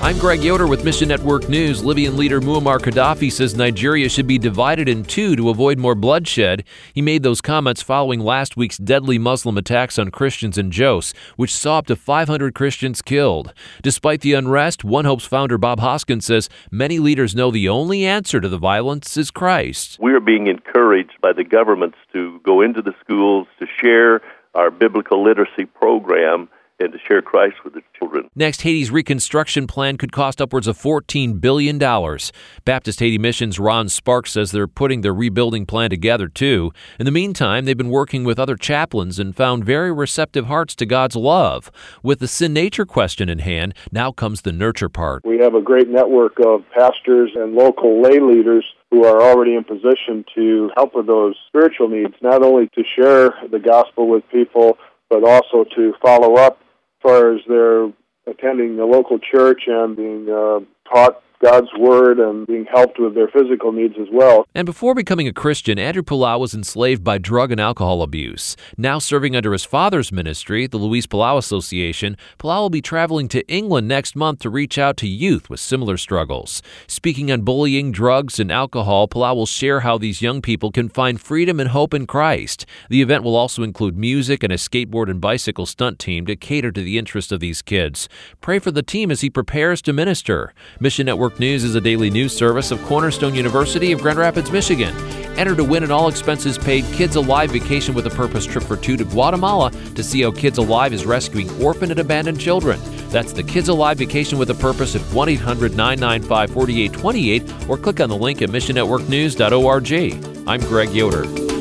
I'm Greg Yoder with Mission Network News. Libyan leader Muammar Gaddafi says Nigeria should be divided in two to avoid more bloodshed. He made those comments following last week's deadly Muslim attacks on Christians in Jos, which saw up to 500 Christians killed. Despite the unrest, One Hope's founder Bob Hoskins says many leaders know the only answer to the violence is Christ. We are being encouraged by the governments to go into the schools, to share our biblical literacy program, and to share Christ with the children. Next, Haiti's reconstruction plan could cost upwards of $14 billion. Baptist Haiti Mission's Ron Sparks says they're putting their rebuilding plan together, too. In the meantime, they've been working with other chaplains and found very receptive hearts to God's love. With the sin-nature question in hand, now comes the nurture part. We have a great network of pastors and local lay leaders who are already in position to help with those spiritual needs, not only to share the gospel with people, but also to follow up as far as they're attending the local church and being taught God's Word and being helped with their physical needs as well. And before becoming a Christian, Andrew Palau was enslaved by drug and alcohol abuse. Now serving under his father's ministry, the Luis Palau Association, Palau will be traveling to England next month to reach out to youth with similar struggles. Speaking on bullying, drugs, and alcohol, Palau will share how these young people can find freedom and hope in Christ. The event will also include music and a skateboard and bicycle stunt team to cater to the interests of these kids. Pray for the team as he prepares to minister. Mission Network News is a daily news service of Cornerstone University of Grand Rapids, Michigan. Enter to win an all-expenses-paid Kids Alive Vacation with a Purpose trip for two to Guatemala to see how Kids Alive is rescuing orphaned and abandoned children. That's the Kids Alive Vacation with a Purpose at 1-800-995-4828 or click on the link at missionnetworknews.org. I'm Greg Yoder.